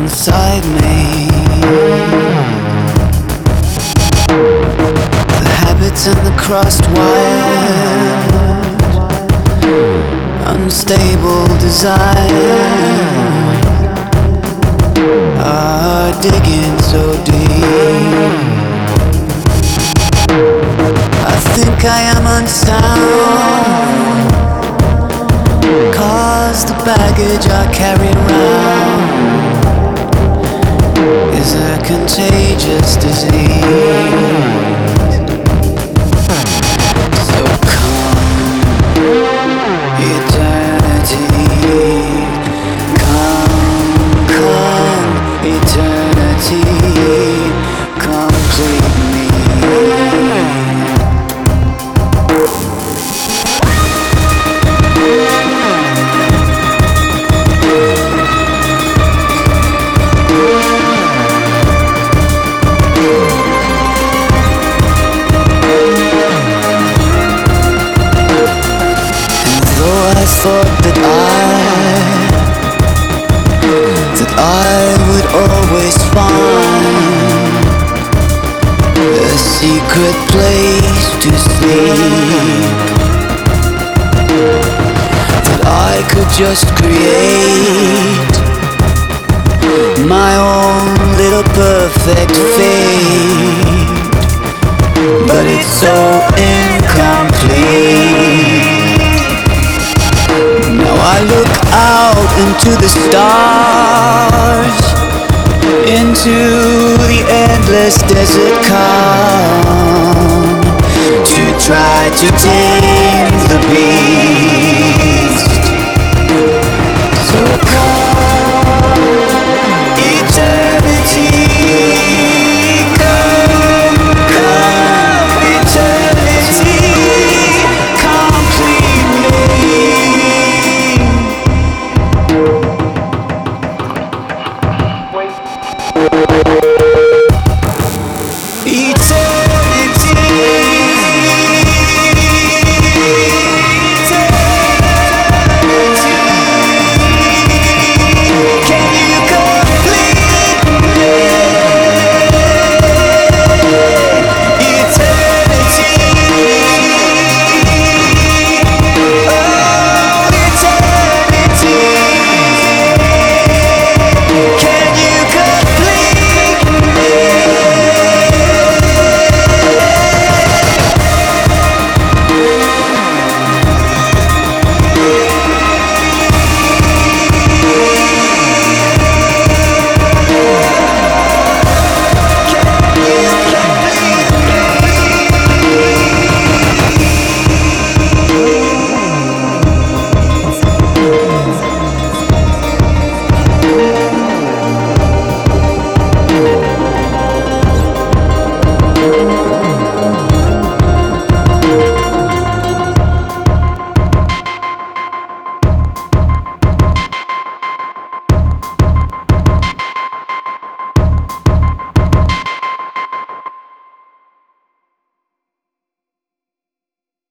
inside me. The habits and the crossed wires, unstable desire are digging so deep. I think I am unsound, 'cause the baggage I carry around is a contagious disease. So come, eternity, come, eternity, complete me. I thought that I would always find a secret place to sleep, that I could just create my own little perfect fate, but it's so incomplete. Now I look out into the stars, into the endless desert calm, to try to tame the beast. So come, eternity, come, eternity, complete me. Wait.